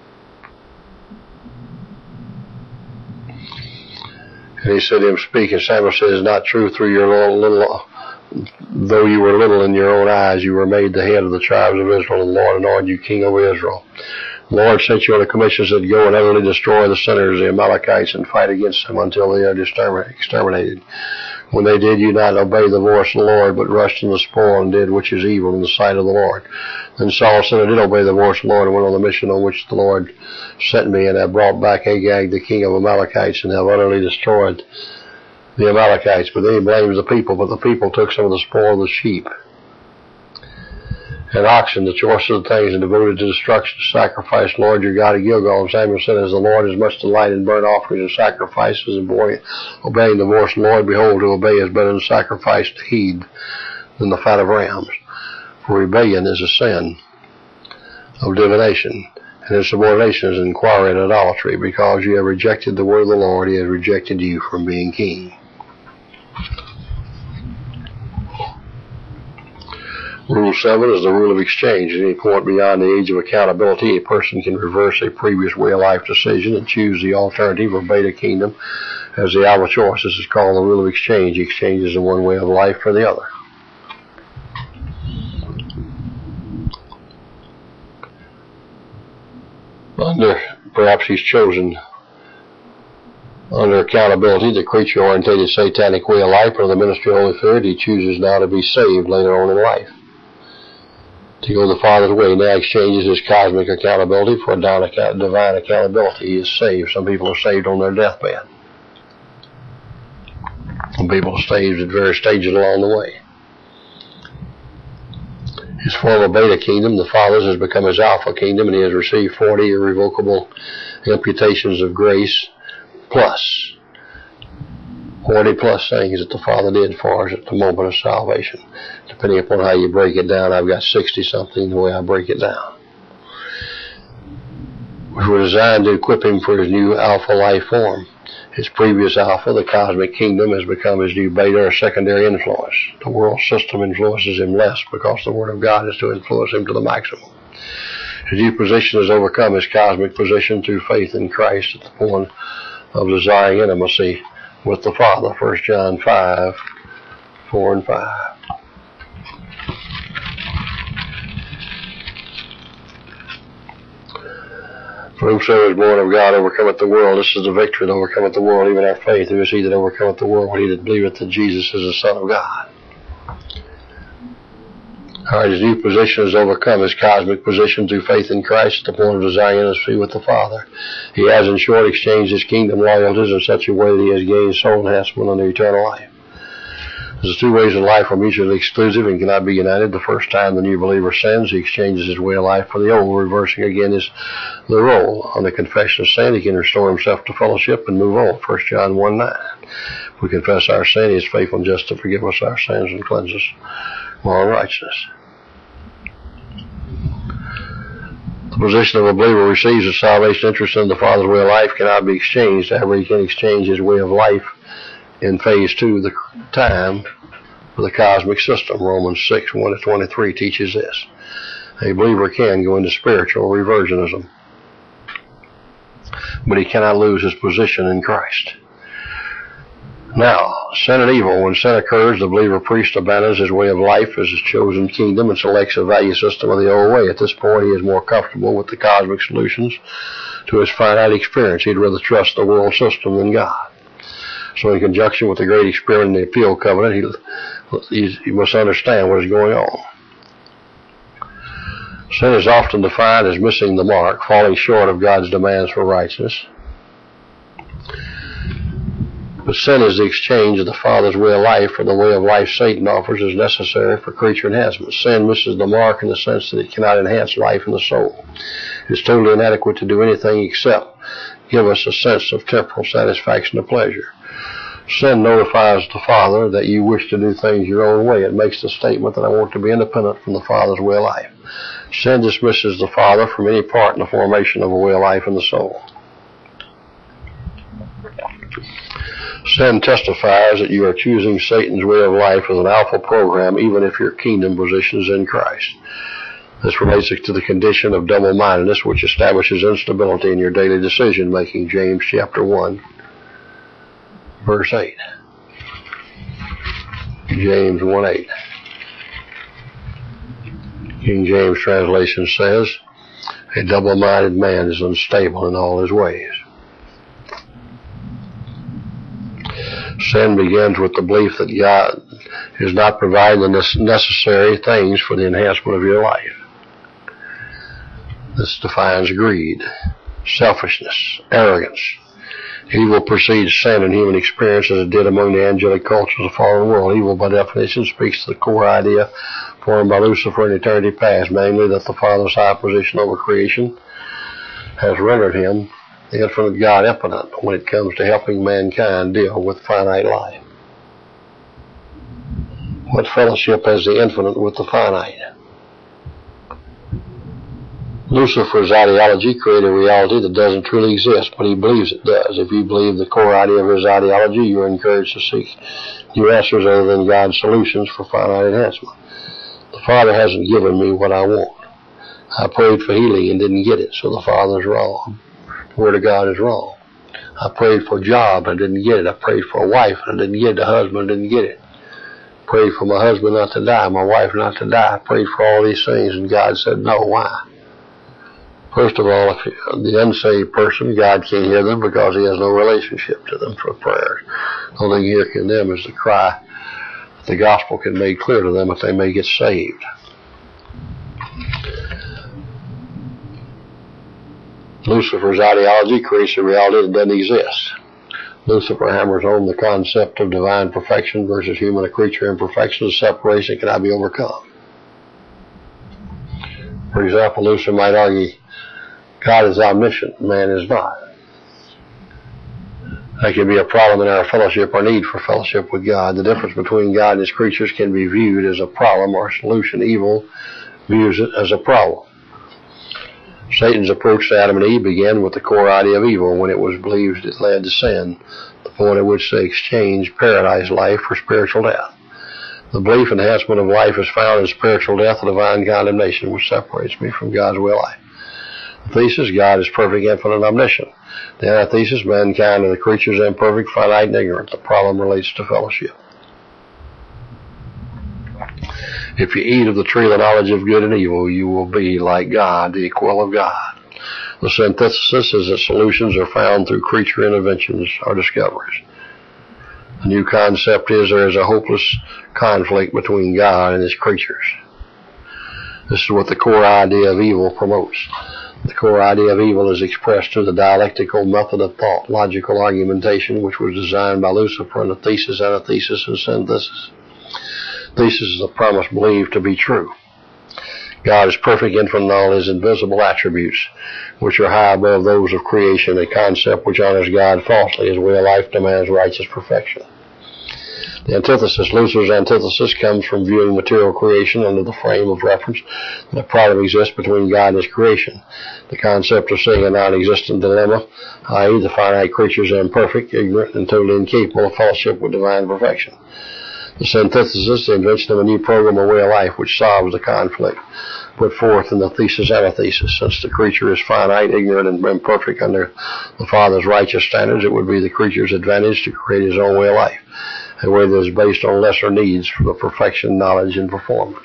And he said to him, Speak. And Samuel said, It is not true, through your little, little, though you were little in your own eyes, you were made the head of the tribes of Israel, and the Lord anointed you king over Israel. The Lord sent you on a commission, said, Go and utterly destroy the sinners, the Amalekites, and fight against them until they are exterminated. When they did, you not obey the voice of the Lord, but rushed in the spoil and did which is evil in the sight of the Lord. Then Saul said, I did obey the voice of the Lord, and went on the mission on which the Lord sent me, and I brought back Agag, the king of Amalekites, and have utterly destroyed the Amalekites. But then he blames the people, but the people took some of the spoil of the sheep and oxen, the choice of the things, and devoted to destruction, to sacrifice the Lord your God at Gilgal. And Samuel said, As the Lord has much delight in burnt offerings and sacrifices, and obeying the voice of the Lord, behold, to obey is better than sacrifice, to heed than the fat of rams. For rebellion is a sin of divination, and insubordination is inquiry and idolatry. Because you have rejected the word of the Lord, he has rejected you from being king. Rule seven is the rule of exchange. At any point beyond the age of accountability, a person can reverse a previous way of life decision and choose the alternative or beta kingdom as the hour choice. This is called the rule of exchange. He exchanges the one way of life for the other. Under, perhaps he's chosen under accountability, the creature-orientated satanic way of life, or the ministry of Holy Spirit. He chooses now to be saved later on in life, to go the Father's way. Now exchanges his cosmic accountability for divine accountability. He is saved. Some people are saved on their deathbed. Some people are saved at various stages along the way. His former beta kingdom, the Father's, has become his alpha kingdom, and he has received forty irrevocable imputations of grace plus forty plus things that the Father did for us at the moment of salvation. Depending upon how you break it down, I've got sixty something the way I break it down. Which were designed to equip him for his new alpha life form. His previous alpha, the cosmic kingdom, has become his new beta or secondary influence. The world system influences him less because the Word of God is to influence him to the maximum. His new position has overcome his cosmic position through faith in Christ at the point of desiring intimacy with the Father. First John five, four and five. For whosoever is born of God overcometh the world. This is the victory that overcometh the world, even our faith. Who is he that overcometh the world? He that believeth that Jesus is the Son of God. All right, his new position has overcome his cosmic position through faith in Christ at the point of desiring intimacy with the Father. He has, in short, exchanged his kingdom loyalties in such a way that he has gained soul enhancement unto eternal life. The two ways of life are mutually exclusive and cannot be united. The first time the new believer sins, he exchanges his way of life for the old, reversing again his the role. On the confession of sin, he can restore himself to fellowship and move on. First John one nine. If we confess our sin, he is faithful and just to forgive us our sins and cleanse us from all unrighteousness. The position of a believer receives a salvation interest in the Father's way of life cannot be exchanged. However, he can exchange his way of life in phase two of the time for the cosmic system. Romans six, one to twenty-three teaches this. A believer can go into spiritual reversionism, but he cannot lose his position in Christ. Now, sin and evil. When sin occurs, the believer priest abandons his way of life as his chosen kingdom and selects a value system of the old way. At this point, he is more comfortable with the cosmic solutions to his finite experience. He'd rather trust the world system than God. So in conjunction with the great experiment in the appeal covenant, he, he must understand what is going on. Sin is often defined as missing the mark, falling short of God's demands for righteousness. But sin is the exchange of the Father's way of life for the way of life Satan offers as necessary for creature enhancement. Sin misses the mark in the sense that it cannot enhance life in the soul. It is totally inadequate to do anything except give us a sense of temporal satisfaction or pleasure. Sin notifies the Father that you wish to do things your own way. It makes the statement that I want to be independent from the Father's way of life. Sin dismisses the Father from any part in the formation of a way of life in the soul. Sin testifies that you are choosing Satan's way of life as an alpha program, even if your kingdom position is in Christ. This relates to the condition of double-mindedness, which establishes instability in your daily decision-making. James chapter one. Verse eight. James one eight. King James translation says, a double-minded man is unstable in all his ways. Sin begins with the belief that God is not providing the necessary things for the enhancement of your life. This defines greed, selfishness, arrogance. Evil precedes sin in human experience as it did among the angelic cultures of the fallen world. Evil, by definition, speaks to the core idea formed by Lucifer in eternity past, namely that the Father's high position over creation has rendered him the infinite God impotent when it comes to helping mankind deal with finite life. What fellowship has the infinite with the finite? Lucifer's ideology created a reality that doesn't truly exist, but he believes it does. If you believe the core idea of his ideology, you're encouraged to seek new answers other than God's solutions for finite enhancement. The Father hasn't given me what I want. I prayed for healing and didn't get it, so the Father's wrong. The Word of God is wrong. I prayed for a job and I didn't get it. I prayed for a wife and I didn't get it. A husband didn't get it. I prayed for my husband not to die, my wife not to die. I prayed for all these things and God said no. Why? First of all, if the unsaved person, God can't hear them because he has no relationship to them for prayer. The only thing he hears from them is the cry that the gospel can make clear to them that they may get saved. Lucifer's ideology creates a reality that doesn't exist. Lucifer hammers home the concept of divine perfection versus human or creature imperfection. The separation cannot be overcome. For example, Lucifer might argue God is omniscient, man is not. That can be a problem in our fellowship or need for fellowship with God. The difference between God and his creatures can be viewed as a problem or a solution. Evil views it as a problem. Satan's approach to Adam and Eve began with the core idea of evil when it was believed it led to sin, the point at which they exchanged paradise life for spiritual death. The belief enhancement of life is found in spiritual death and divine condemnation, which separates me from God's will life. The thesis, God is perfect, infinite, and omniscient. The antithesis, mankind and the creatures imperfect, finite, and ignorant. The problem relates to fellowship. If you eat of the tree of the knowledge of good and evil, you will be like God, the equal of God. The synthesis is that solutions are found through creature interventions or discoveries. The new concept is there is a hopeless conflict between God and his creatures. This is what the core idea of evil promotes. The core idea of evil is expressed through the dialectical method of thought, logical argumentation, which was designed by Lucifer in the thesis, antithesis, and synthesis. Thesis is a promise believed to be true. God is perfect, infinite in all his invisible attributes, which are high above those of creation, a concept which honors God falsely. His way of life demands righteous perfection. The antithesis, Lucifer's antithesis, comes from viewing material creation under the frame of reference that a problem exists between God and his creation. The concept of seeing a non-existent dilemma, that is the finite creatures are imperfect, ignorant, and totally incapable of fellowship with divine perfection. The synthesis, the invention of a new program or way of life which solves the conflict put forth in the thesis antithesis. Since the creature is finite, ignorant, and imperfect under the Father's righteous standards, it would be the creature's advantage to create his own way of life, a way that is based on lesser needs for the perfection, knowledge, and performance.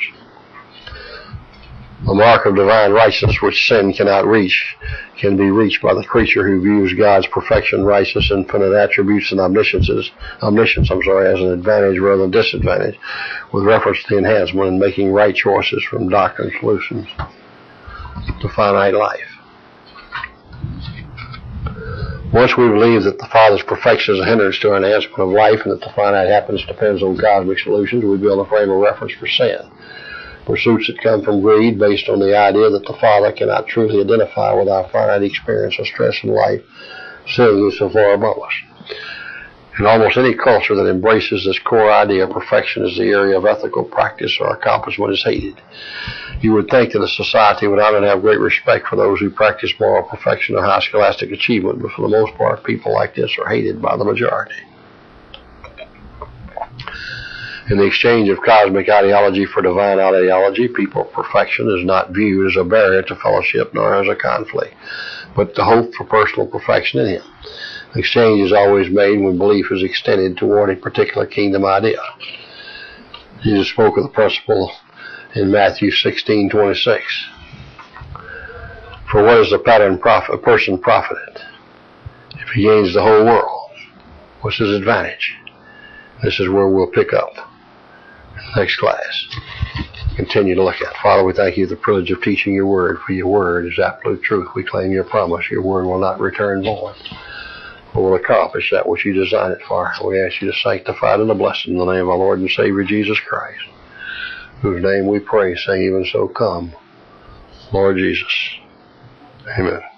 The mark of divine righteousness which sin cannot reach can be reached by the creature who views God's perfection, righteousness, infinite attributes, and omniscience, omniscience I'm sorry, as an advantage rather than disadvantage, with reference to the enhancement in making right choices from doctrine solutions to finite life. Once we believe that the Father's perfection is a hindrance to our enhancement of life and that the finite happiness depends on cosmic solutions, we build a frame of reference for sin. Pursuits that come from greed based on the idea that the Father cannot truly identify with our finite experience of stress in life, sin is so far above us. In almost any culture that embraces this core idea, perfection as the area of ethical practice or accomplishment is hated. You would think that a society would not only have great respect for those who practice moral perfection or high scholastic achievement, but for the most part, people like this are hated by the majority. In the exchange of cosmic ideology for divine ideology, people of perfection is not viewed as a barrier to fellowship nor as a conflict, but the hope for personal perfection in him. The exchange is always made when belief is extended toward a particular kingdom idea. Jesus spoke of the principle in Matthew sixteen twenty-six. For what is the pattern profit, a person profited if he gains the whole world? What's his advantage? This is where we'll pick up next class. Continue to look at. Father, we thank you for the privilege of teaching your word, for your word is absolute truth. We claim your promise. Your word will not return void, but will accomplish that which you designed it for. We ask you to sanctify it and to bless it in the name of our Lord and Savior Jesus Christ, whose name we pray, saying, even so come, Lord Jesus. Amen.